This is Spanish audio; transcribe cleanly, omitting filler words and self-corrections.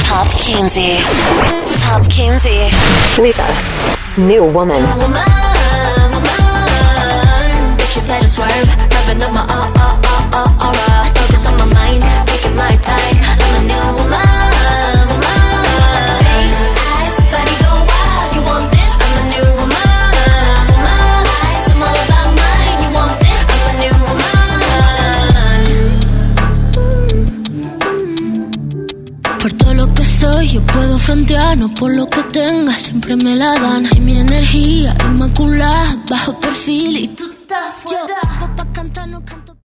Top Kinsey. Top Kinsey. Lisa, new woman. Bitch, you play to swerve, wrapping up my aura. Focus on my mind, taking my time. I'm a new woman. Face, eyes, body go wild. You want this? I'm a new woman. Eyes, I'm all about mine. You want this? I'm a new woman. Por todo lo que soy, yo puedo frontear, no por lo que tenga, siempre me la dan. Y mi energía inmaculada, bajo perfil y tú estás fuera.